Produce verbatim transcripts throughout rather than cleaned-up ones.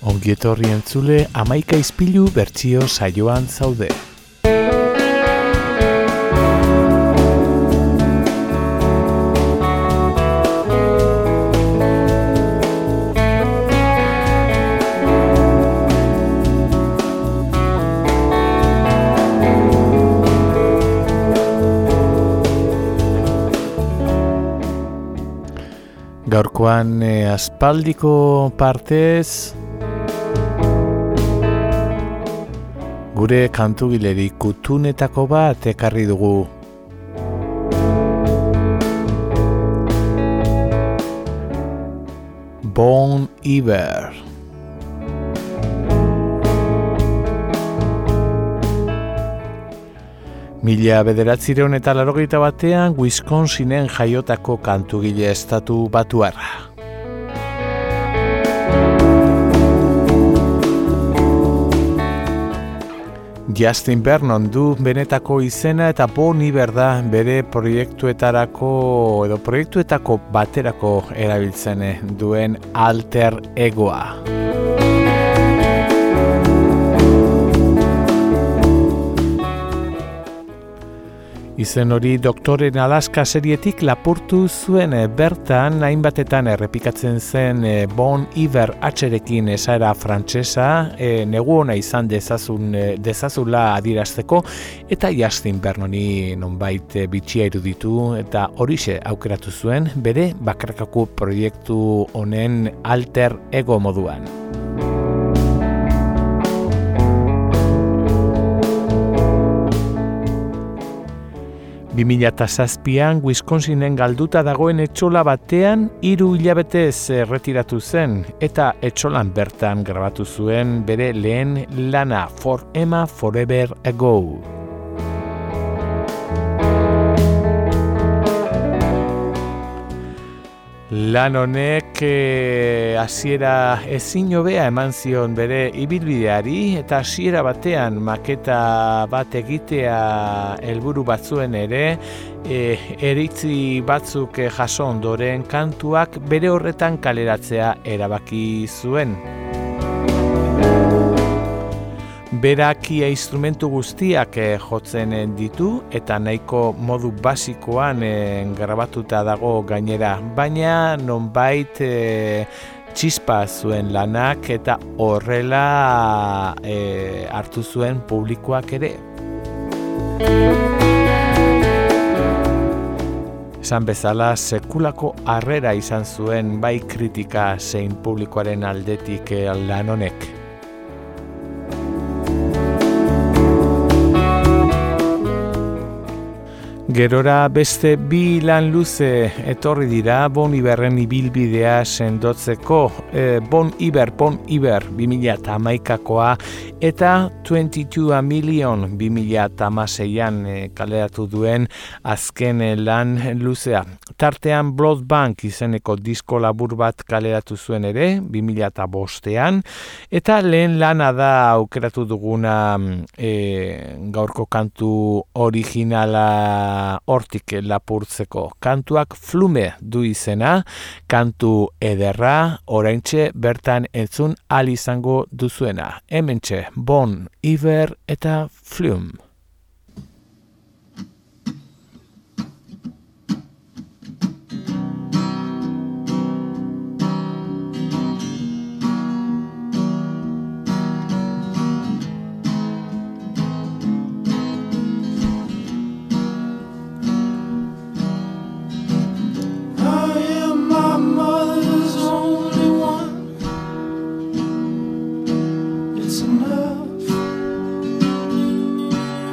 Ongietorri entzule, Hamaika Ispilu bertsio saioan zaude. Gaurkoan eh, aspaldiko partez gure kantugileri kutunetako bat ekarri dugu. Bon Iver. Mila bederatzireun eta laurogeita batean Wisconsinen jaiotako kantugile estatu batuarra. Justin Vernon du benetako izena eta Bon Iver da bere proiektuetarako edo proiektuetako baterako erabiltzen duen alter egoa. Izen hori Doktoren Alaska serietik lapurtu zuen, bertan hainbatetan errepikatzen zen Bon Iver atxerekin esaera frantsesa, e, negu ona izan dezazun, dezazula adirazteko, eta Justin Vernoni nonbait bitxia iruditu eta horixe aukeratu zuen bere bakarkako proiektu honen alter ego moduan. bi mila zazpian Wisconsinen galduta dagoen etxola batean hiru hilabetez erretiratu zen eta etxolan bertan grabatu zuen bere lehen lana For Emma Forever Ago. Lan honek hasiera e, ezin hobea eman zion bere ibilbideari eta hasiera batean maketa bat egitea helburu batzuen ere e, eritzi batzuk e, jaso ondoren kantuak bere horretan kaleratzea erabaki zuen. Berakia instrumentu guztiak eh, jotzen ditu eta nahiko modu basikoan eh, grabatuta dago gainera, baina nonbait eh, txispa zuen lanak eta horrela eh, hartu zuen publikoak ere. Esan bezala sekulako harrera izan zuen bai kritika zein publikoaren aldetik eh, lan honek. Gerora beste bi lan luze etorri dira Bon Iverren ibilbidea sendotzeko. E, Bon Iver, Bon Iver bi mila hamaikakoa eta hogeita bi milion bi mila hamaseian e, kaleratu duen azken lan luzea. Tartean Blood Bank izeneko disko labur bat kaleratu zuen ere bi mila bostean eta lehen lana da aukeratu duguna e, gaurko kantu originala hortik lapurtzeko. Kantuak Flume du izena, kantu ederra, oraintxe bertan entzun ahal izango duzuena. Hementxe Bon Iver eta Flume. Enough.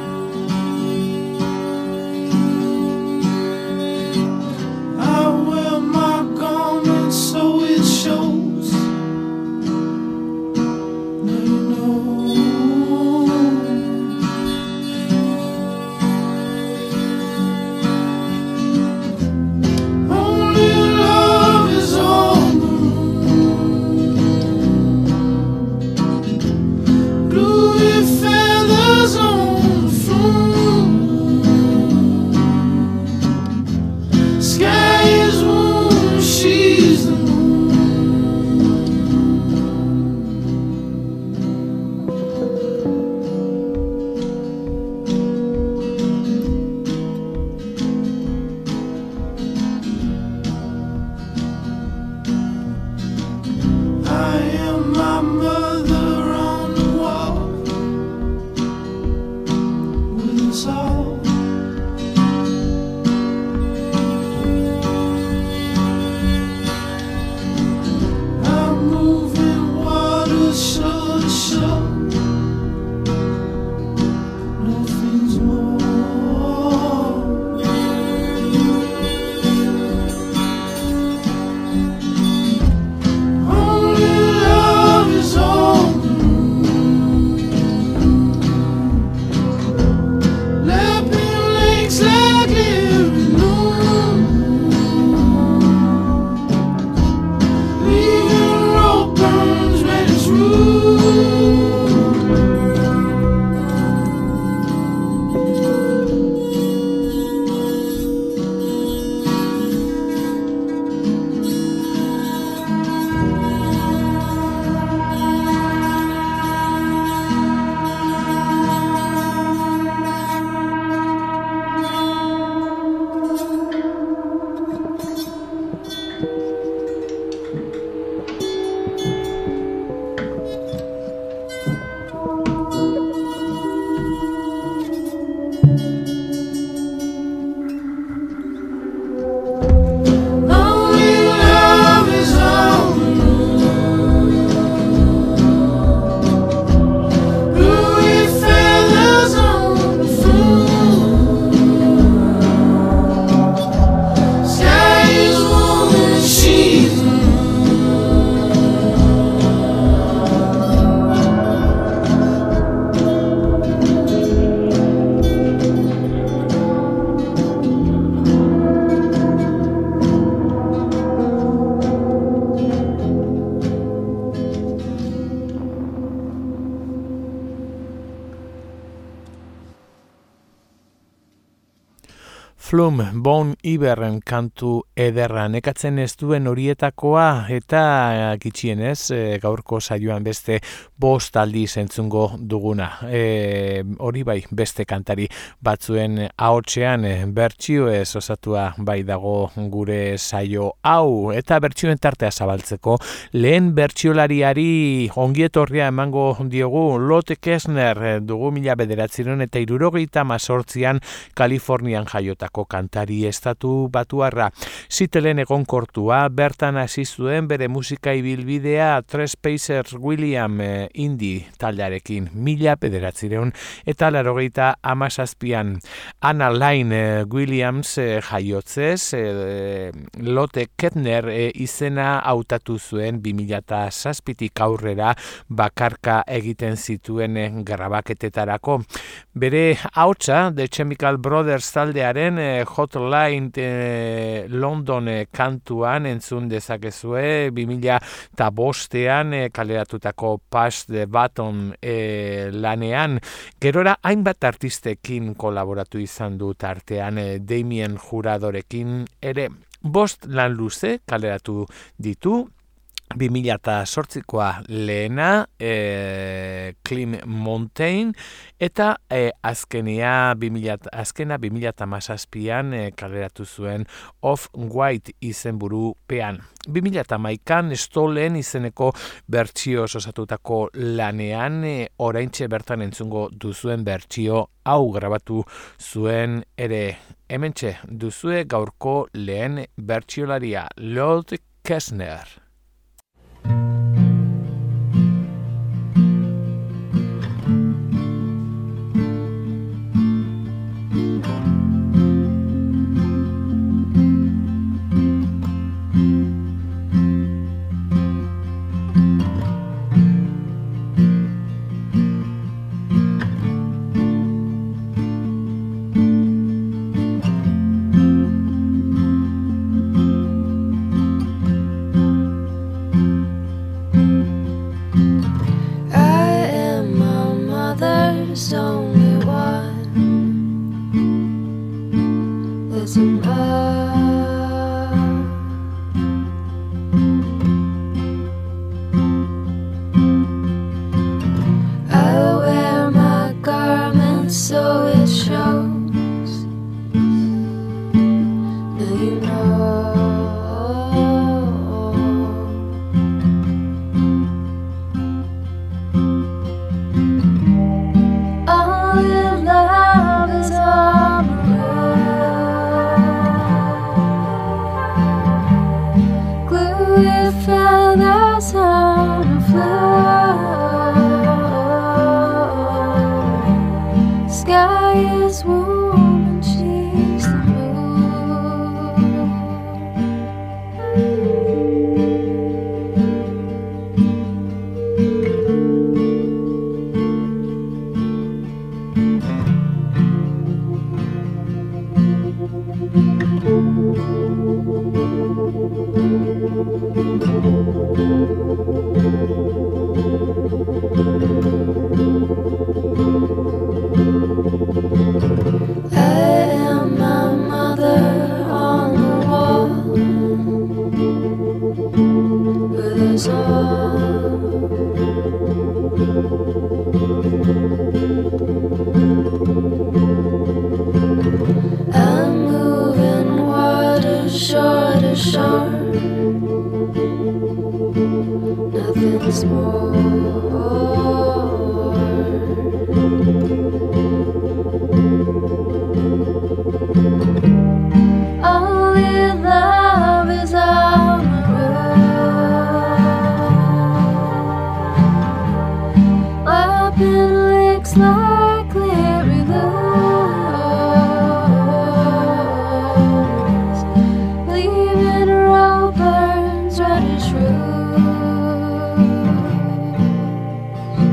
Flum, Bon Iverren kantu ederra nekatzen ez duen horietakoa eta gitxienez gaurko saioan beste bost aldiz entzungo duguna. E, hori bai beste kantari batzuen ahotsean bertsioez osatua bai dago gure saio hau eta bertsioen tartea zabaltzeko lehen bertsiolariari ongietorria emango diogu Lotte Kessner dugu mila bederatziehun eta hirurogeita hemezortzian Kalifornian jaiotako kantari estatu batuarra. Zitelen egonkortua bertan hasi zuen bere musika ibilbidea Tres Pacers William eh, indie taldearekin mila bederatziehun eta laurogeita hamazazpian. Anna Lynne eh, Williams eh, jaiotzez eh, Lotte Kessner eh, izena hautatu zuen bi mila zazpitik aurrera bakarka egiten zituen eh, grabaketetarako. Bere ahotsa The Chemical Brothers taldearen eh, Hotline eh, London eh, kantuan entzun dezakezue bi mila bostean eh, kaleratutako Pass the Baton eh, lanean. Gerora hainbat artistekin kolaboratu izan du tartean eh, Damien Juradorekin ere. Bost lan luze kaleratu ditu. bi mila zortzikoa lehena, e, Climb Mountain, eta e, azkenia, bi mila, azkena bi mila hamazazpian e, kaleratu zuen Off White izenburupean. bi mila hamaikan Stolen izeneko bertsio osatutako lanean, e, oraintxe bertan entzungo duzuen bertsio hau grabatu zuen ere. Hementxe duzue gaurko lehen bertsiolaria Lotte Kessner. True.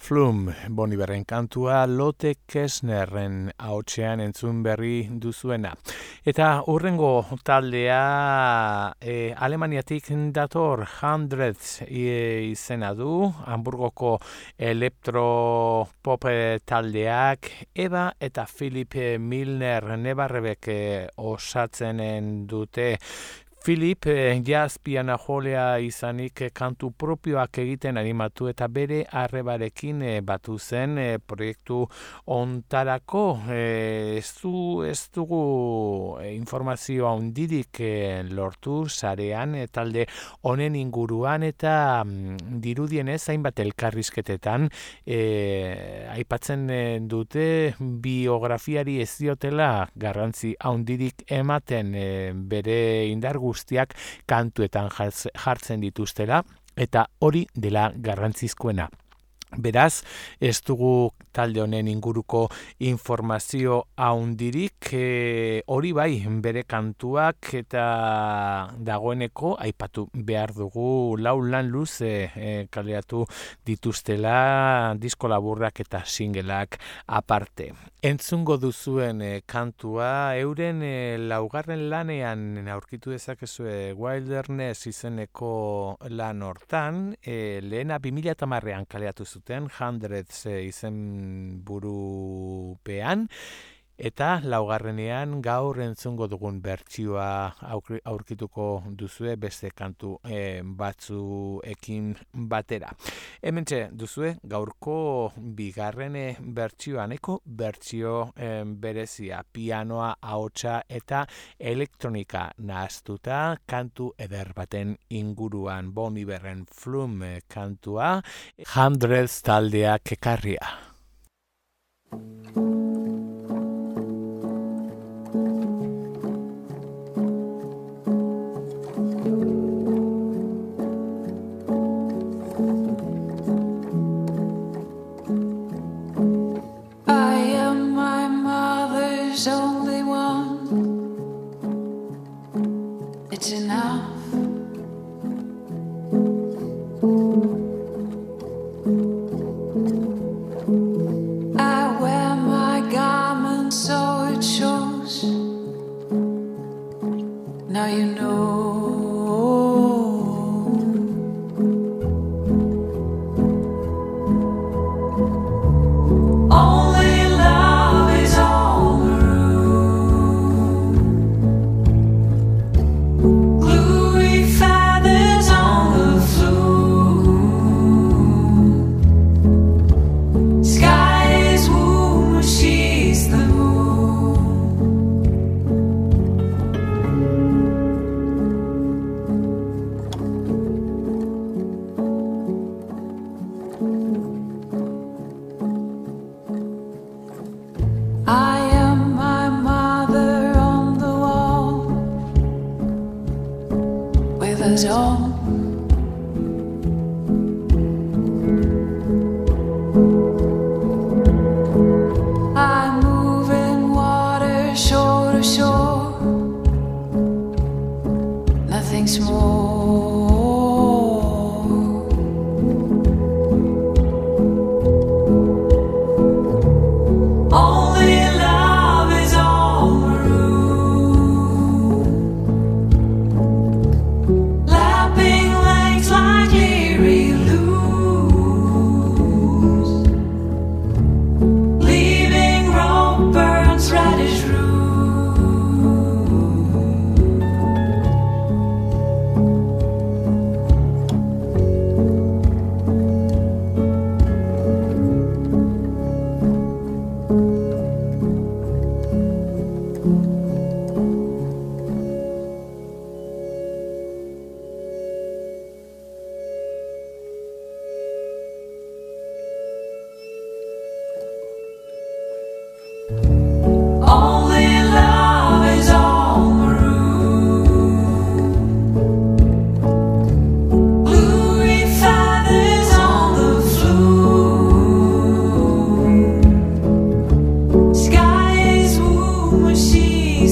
Flume, Bon Iverren kantua Lotte Kessnerren ahotsean entzun berri duzuena. Eta hurrengo taldea e, Alemaniatik dator Hundreds e, izena du, Hamburgoko elektropop taldeak Eva eta Philip Milner Nebarrebek osatzenen dute. Philip eh, jazz pianojolea izanik eh, kantu propioak egiten animatu eta bere arrebarekin eh, batu zen eh, proiektu ontarako eh, ez, du, ez dugu eh, informazioa handirik eh, lortu sarean eh, talde honen inguruan eta mm, dirudienez hainbat elkarrizketetan eh, aipatzen eh, dute biografiari ez diotela garrantzi handirik ematen eh, bere indar guztiak kantuetan jartzen dituztela eta hori dela garrantzizkoena. Beraz, ez dugu talde honen inguruko informazio handirik, e, hori bai bere kantuak eta dagoeneko aipatu behar dugu lau lan luze e, kaleratu dituztela disko laburrak eta singleak aparte. Entzungo duzuen e, kantua euren e, laugarren lanean aurkitu dezakezue Wilderness izeneko lan hortan, e, lehena bi mila hamarrean kaleratu zuten Hundreds e, izen burupean, eta laugarrenean gaur entzungo dugun bertsioa aurkituko duzue beste kantu e, batzuekin batera. Hementxe duzue gaurko bigarrene bertsioa, neko bertsio e, berezia, pianoa, ahotsa eta elektronika nahaztuta kantu eder baten inguruan. Bon Iverren Flume kantua, Hundreds taldeak ekarria. She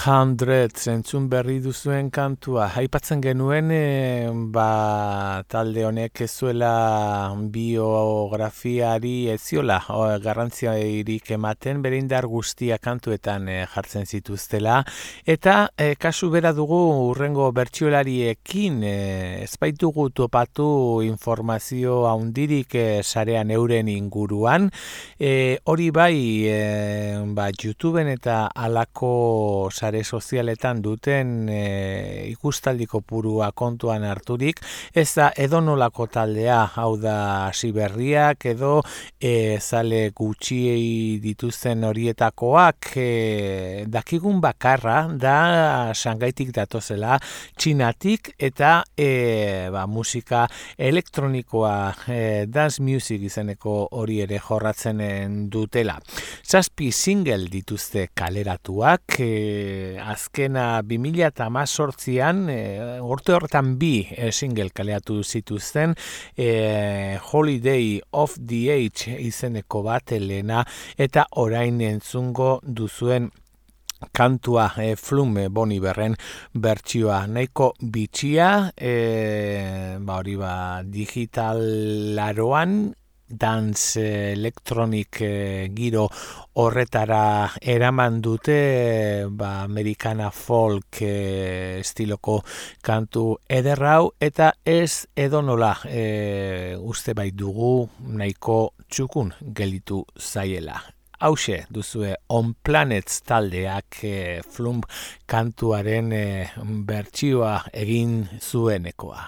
Hundred zentzun berri duzuen kantua. Aipatzen genuen e, ba, talde honek ez zuela biografiari ez ziola garrantziarik ematen, bere indar guztia kantuetan e, jartzen zituztela. Eta e, kasu bera dugu urrengo bertsiolariekin e, ez baitugu topatu informazio handirik e, sarean euren inguruan. E, hori bai e, ba, YouTubeen eta alako sare sozialetan duten e, ikustaldiko purua kontuan harturik, ez da edonolako taldea, hau da siberriak edo e, zale gutxiei dituzten horietakoak, e, dakigun bakarra da Shanghaitik datozela, Txinatik eta e, ba, musika elektronikoa, e, dance music izeneko hori ere jorratzen dutela. Zazpi single dituzte kaleratuak, e, azkena bi mila hemezortzian e, urte horretan bi e, single kaleratu zituzten, e, Holiday of the Age izeneko bat lehena, eta orain entzungo duzuen kantua e, Flume Bon Iverren bertsioa nahiko bitxia, e, ba hori ba digitalaroan dance electronic e, giro horretara eraman dute ba, americana folk e, estiloko kantu ederrau, eta ez edonola e, uste bai dugu nahiko txukun gelditu zaiela. Hauxe duzue On Planets taldeak e, Flum kantuaren e, bertsioa egin zuenekoa.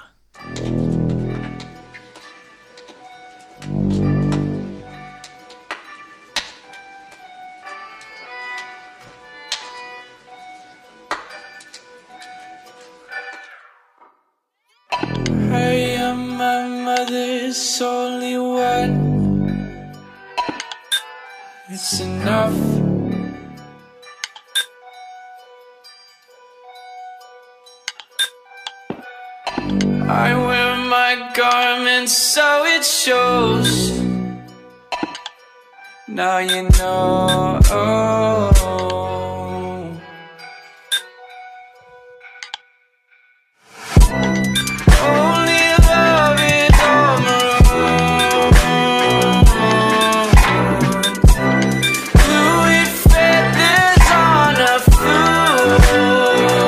I am my mother's only one. It's enough. I wear my garments so it shows. Now you know. Only love is all maroon. Fluid feathers on a flute.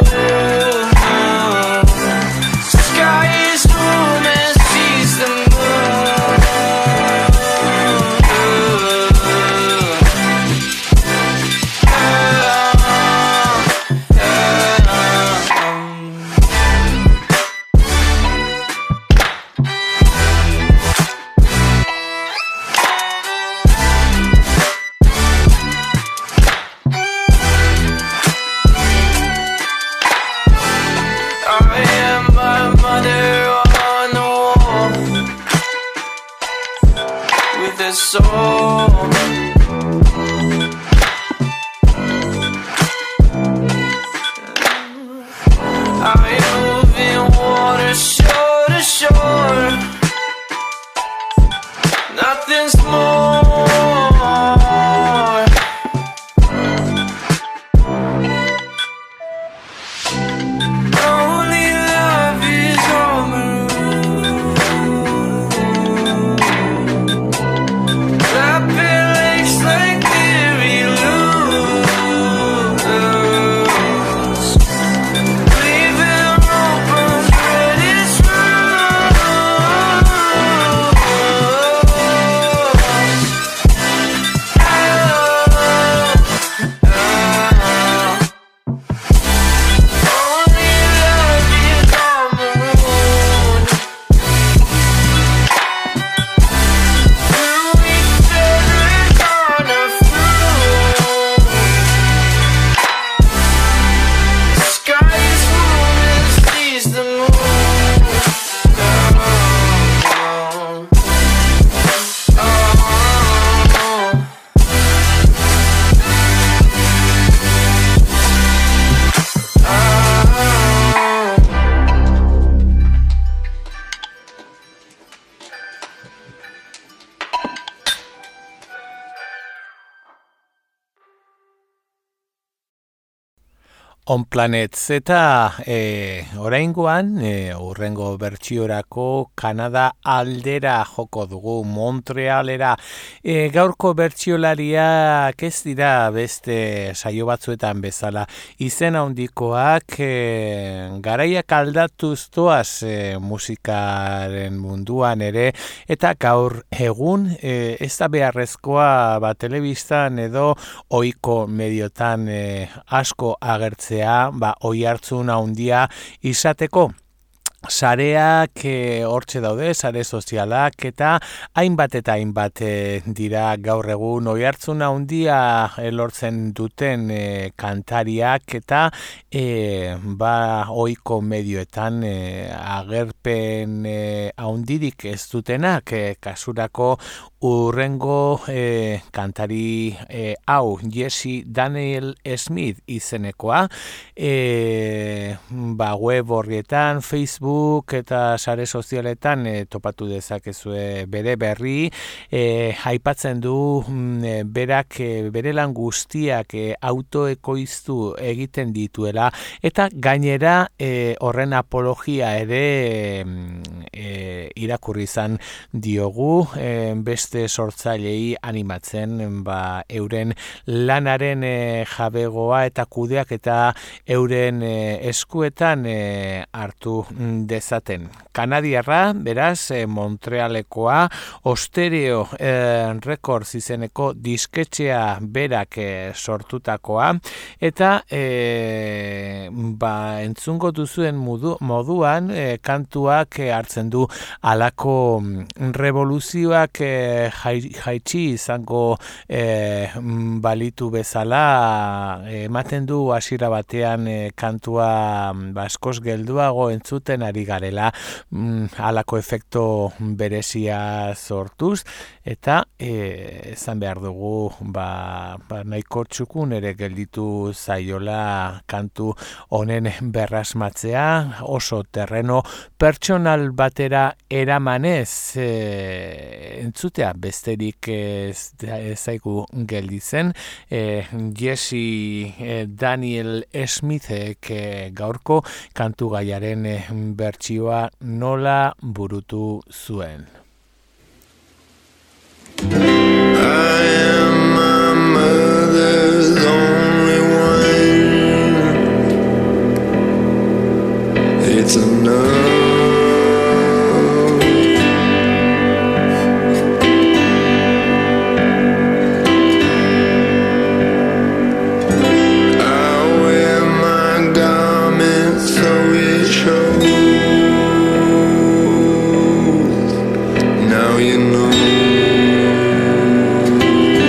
Sky is warm and sees the moon. I On Planets eta e, oraingoan e, urrengo bertsiorako Kanada aldera joko dugu, Montrealera. E, gaurko bertsiolariak ez dira beste saio batzuetan bezala izen handikoak, e, garaiak aldatuz doaz e, musikaren munduan ere, eta gaur egun e, ez da beharrezkoa ba, telebistan edo ohiko mediotan e, asko agertzea, ba, oihartzun handia izateko. Sareak hortxe daude, sare sozialak, eta hainbat eta hainbat e, dira gaur egun oihartzun handia lortzen duten e, kantariak, eta e, ba ohiko medioetan e, agerpen e, handirik ez dutenak, e, kasurako urrengo e, kantari e, hau Jesse Daniel Smith izenekoa, e, ba web horrietan, Facebook eta sare sozialetan e, topatu dezakezue bere berri, e, aipatzen du e, berak e, bere lan guztiak e, autoekoiztu egiten dituela, eta gainera e, horren apologia ere e, irakurri izan diogu, e, beste sortzailei animatzen ba, euren lanaren e, jabegoa eta kudeak eta euren e, eskuetan e, hartu dezaten. Kanadiarra, beraz, e, Montrealekoa, Ostereo e, Records izeneko disketxea berak e, sortutakoa, eta e, ba, entzungo duzuen modu, moduan e, kantuak e, hartzen du alako revoluzioak e, jaitsi izango e, balitu bezala, ematen du hasiera batean e, kantua ba, askoz gelduago entzuten ari garela, mm, halako efekto berezia sortuz, eta e, esan behar dugu ba, ba, nahiko txukun ere gelditu zaiola kantu honen berrasmatzea, oso terreno pertsonal batera eramanez e, entzutea besterik ez, ez zaigu gelditzen. e, Jesse e, Daniel Smithek e, gaurko kantu gaiaren e, bertsioa nola burutu zuen. I am my mother's only one. It's enough. I wear my garments so it shows. Now you know.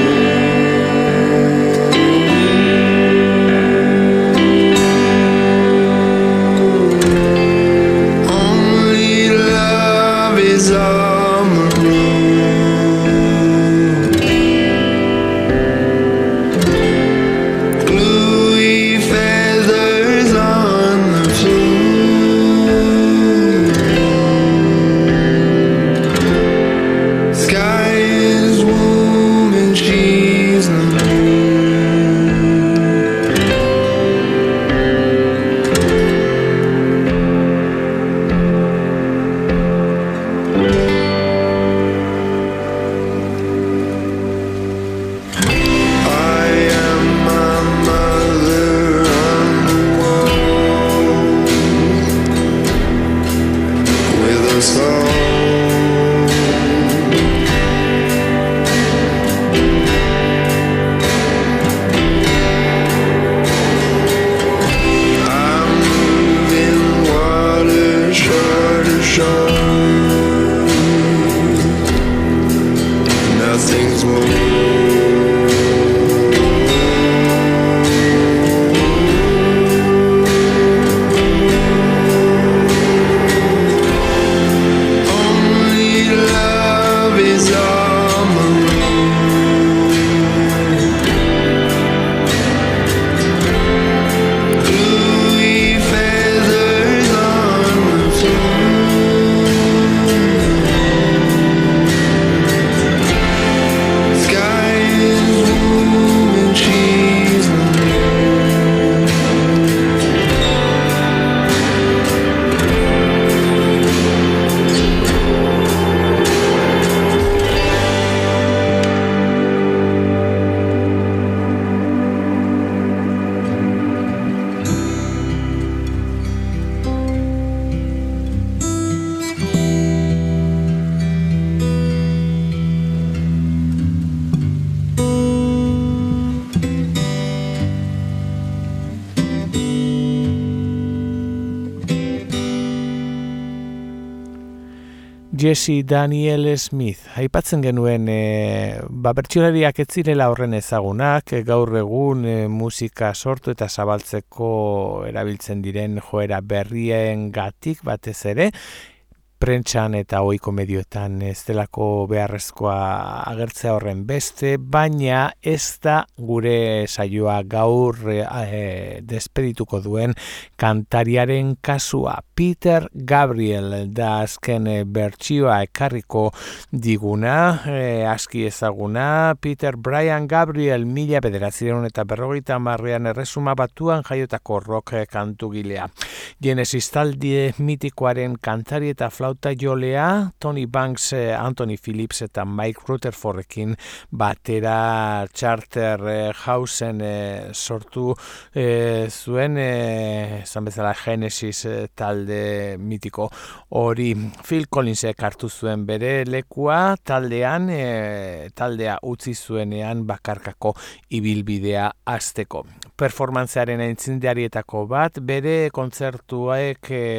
Jesse Daniel Smith. Aipatzen genuen e, ba, bertsolariak ez zirela horren ezagunak, e, gaur egun e, musika sortu eta zabaltzeko erabiltzen diren joera berrien gatik batez ere, prentsan eta ohiko medioetan ez delako beharrezkoa agertzea horren beste, baina ez da gure saioa gaur e, despedituko duen kantariaren kasua. Peter Gabriel da azken e, bertsioa ekarriko diguna, e, aski ezaguna. Peter Brian Gabriel mila bederatziehun eta berrogeita hamarrean Erresuma Batuan jaiotako rock kantugilea. Genesis talde mitikoaren kantari eta flauta jolea, Tony Banks, Anthony Phillips eta Mike Rutherfordekin batera Charterhausen e, sortu e, zuen, e, zan bezala Genesis talde mitiko hori. Phil Collinsek hartu zuen bere lekua taldean, e, taldea utzi zuenean bakarkako ibilbidea hasteko. Performantzearen aintzindarietako bat, bere kontzertuek e,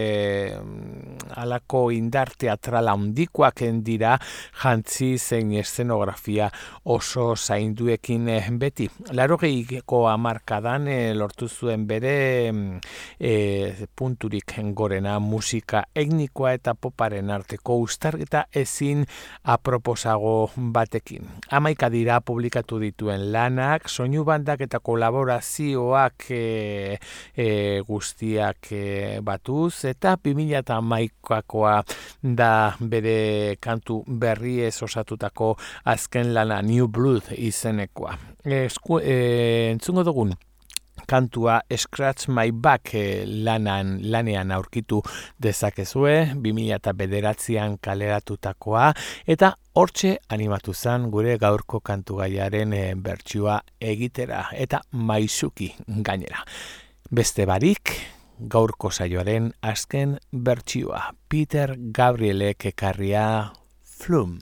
alako indar teatrala handikoak dira, jantzi zein eszenografia oso zainduekin beti. Laurogeiko hamarkadan e, lortu zuen bere e, punturik gorena musika etnikoa eta poparen arteko uztarketa ezin aproposago batekin. Hamaika dira publikatu dituen lanak, soinu bandak eta kolaborazioak e, e, guztiak e, batuz, eta bi mila hamaikakoa da bere kantu berriez osatutako azken lana, New Blood izenekoa. E, esku, e, entzungo dugun kantua Scratch My Back lanan, lanean aurkitu dezakezue, bi mila bederatzian kaleratutakoa, eta hortxe animatu zen gure gaurko kantugaiaren e, bertsioa egitera, eta maisuki gainera. Beste barik, gaurko saioaren azken bertsioa, Peter Gabrielek ekarria Flume.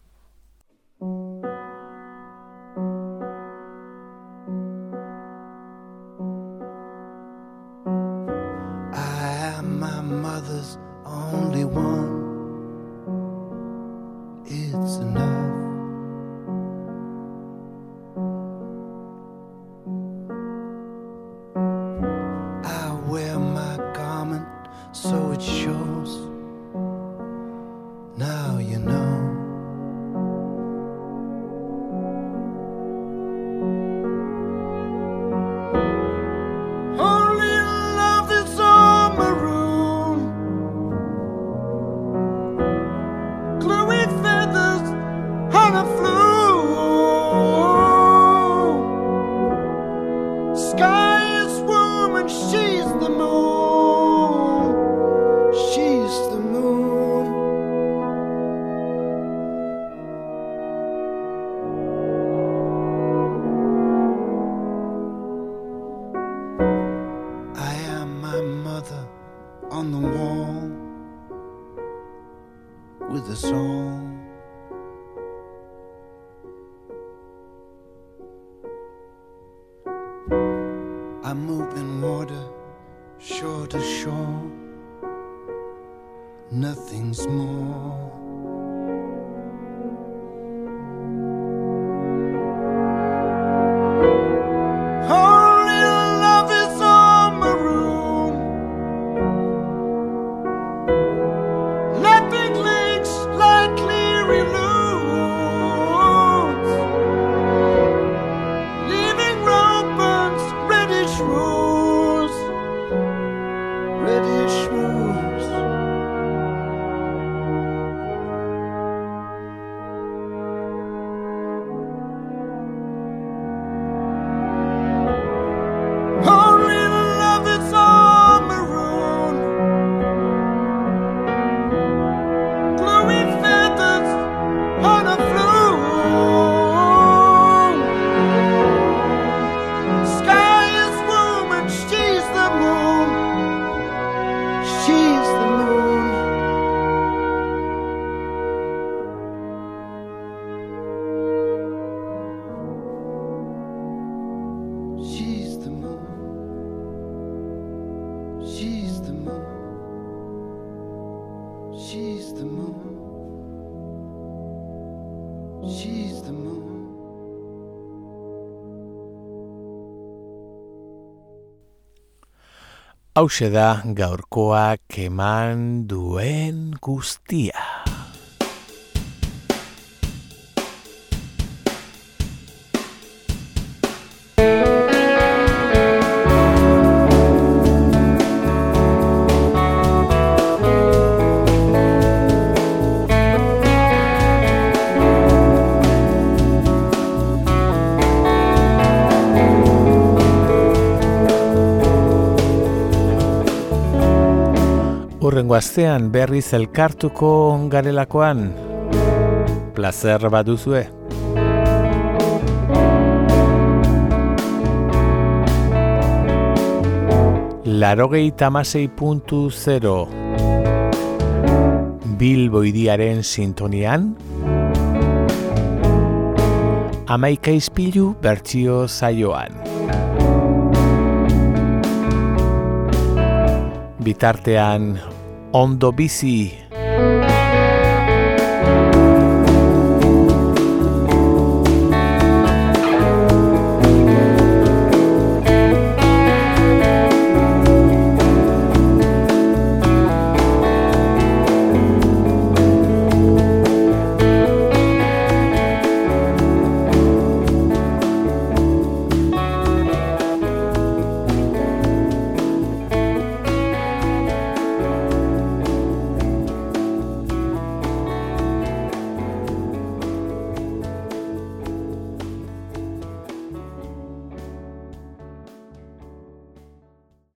Mother's only one, it's enough. I wear my garment so it shows, now you know. I move in water, shore to shore, nothing's more. Only love is on maroon, lapping lakes like cleary loons, leaving rope-burns reddish rose, reddish rose. Hauxe da gaurkoak eman duen guztia. Hurrengo astean berriz elkartuko garelakoan, plazer baduzue. Laurogeita hamasei puntu zero Bilbo hiriaren sintonian, hamaika ispilu bertsio saioan. Bitartean, ondo bizi